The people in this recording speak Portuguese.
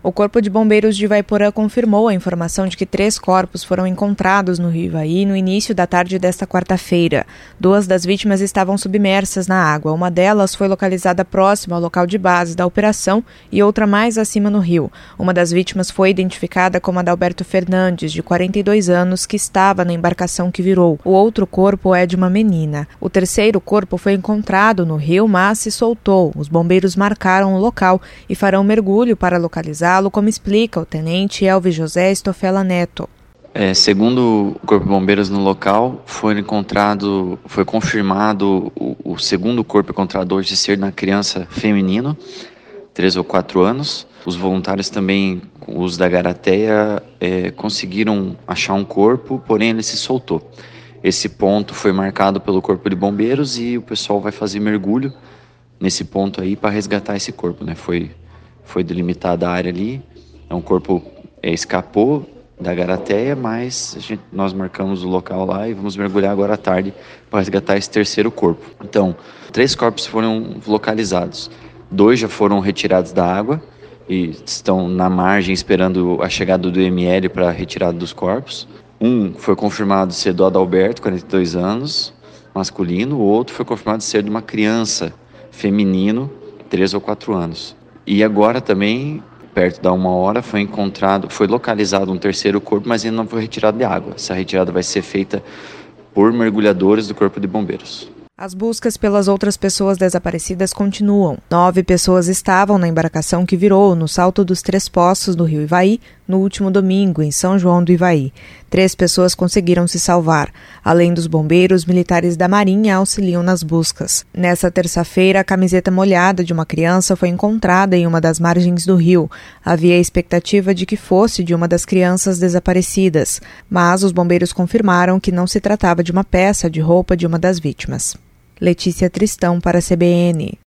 O Corpo de Bombeiros de Ivaiporã confirmou a informação de que 3 corpos foram encontrados no Rio Ivaí no início da tarde desta quarta-feira. 2 das vítimas estavam submersas na água. Uma delas foi localizada próxima ao local de base da operação e outra mais acima no rio. Uma das vítimas foi identificada como Adalberto Fernandes, de 42 anos, que estava na embarcação que virou. O outro corpo é de uma menina. O terceiro corpo foi encontrado no rio, mas se soltou. Os bombeiros marcaram o local e farão mergulho para localizar, como explica o tenente Elvis José Estofela Neto. Segundo o Corpo de Bombeiros no local, foi confirmado o segundo corpo encontrado hoje ser na criança feminino, 3 ou 4 anos. Os voluntários também, com o uso da garateia, conseguiram achar um corpo, porém ele se soltou. Esse ponto foi marcado pelo Corpo de Bombeiros e o pessoal vai fazer mergulho nesse ponto aí para resgatar esse corpo, né? Foi delimitada a área ali, o corpo escapou da garateia, mas nós marcamos o local lá e vamos mergulhar agora à tarde para resgatar esse terceiro corpo. Então, 3 corpos foram localizados, 2 já foram retirados da água e estão na margem esperando a chegada do IML para a retirada dos corpos. Um foi confirmado ser do Adalberto, 42 anos, masculino, o outro foi confirmado ser de uma criança, feminino, 3 ou 4 anos. E agora também, perto da 1h, foi localizado um terceiro corpo, mas ainda não foi retirado de água. Essa retirada vai ser feita por mergulhadores do Corpo de Bombeiros. As buscas pelas outras pessoas desaparecidas continuam. 9 pessoas estavam na embarcação que virou no Salto dos 3 Poços do Rio Ivaí no último domingo, em São João do Ivaí. 3 pessoas conseguiram se salvar. Além dos bombeiros, militares da Marinha auxiliam nas buscas. Nessa terça-feira, a camiseta molhada de uma criança foi encontrada em uma das margens do rio. Havia a expectativa de que fosse de uma das crianças desaparecidas, mas os bombeiros confirmaram que não se tratava de uma peça de roupa de uma das vítimas. Letícia Tristão para a CBN.